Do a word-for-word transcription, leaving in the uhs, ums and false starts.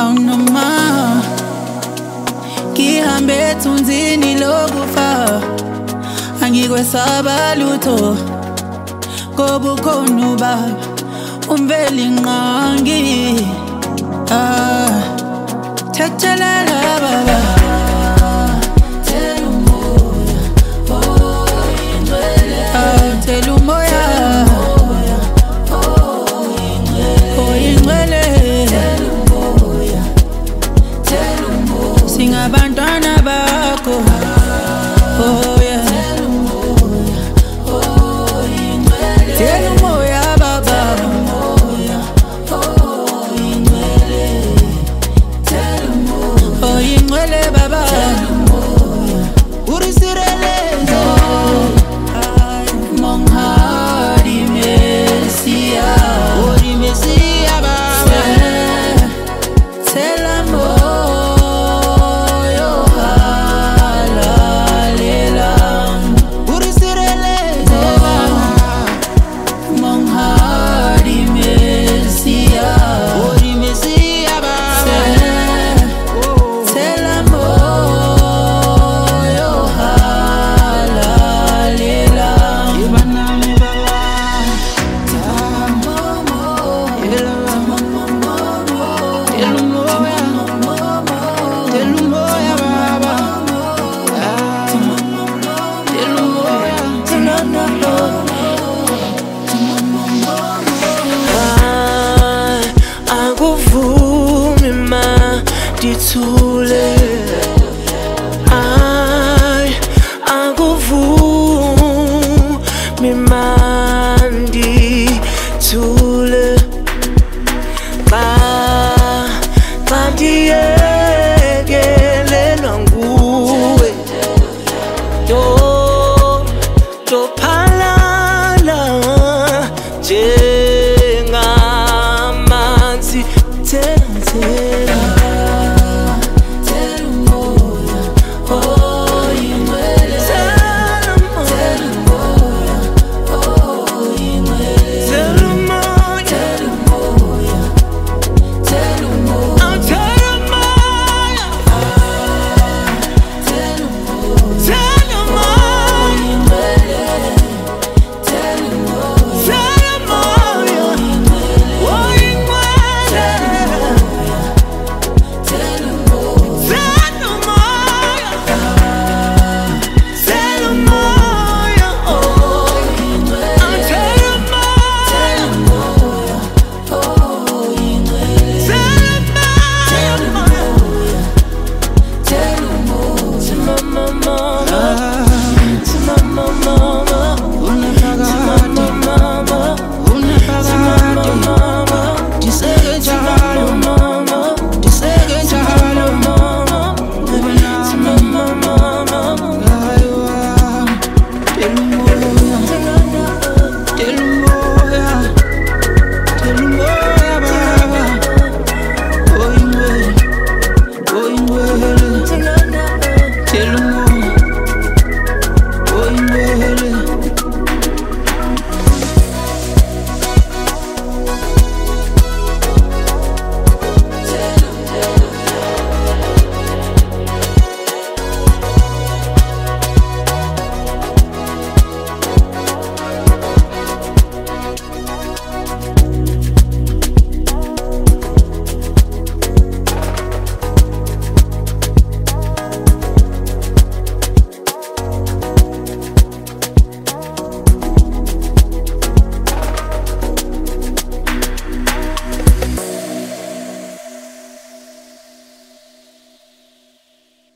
awunoma ngihambe ethunzini lokufa angikwesaba lutho ngoba ukhona ubaba umveli nqangi ah thathelela baba thela umoya oh ingcwele ah thela umoya oh ingcwele thela umoya thela umoya singabantwana bakho oh yeah thela umoya oh ingcwele thela umoya baba umoya oh ingcwele thela umoya oh ingcwele baba thela umoya urisirelezo ay monghadi mesia ori mesia baba thela moyo halalela urisirelezo monghadi mesia ori mesia baba thela moyo halalela ibanami baba tamomo elamomo elumoya elumoya baba elumoya elumoya Akuvumi ma dithule ay akuvumi ma dithule ba ba ndiye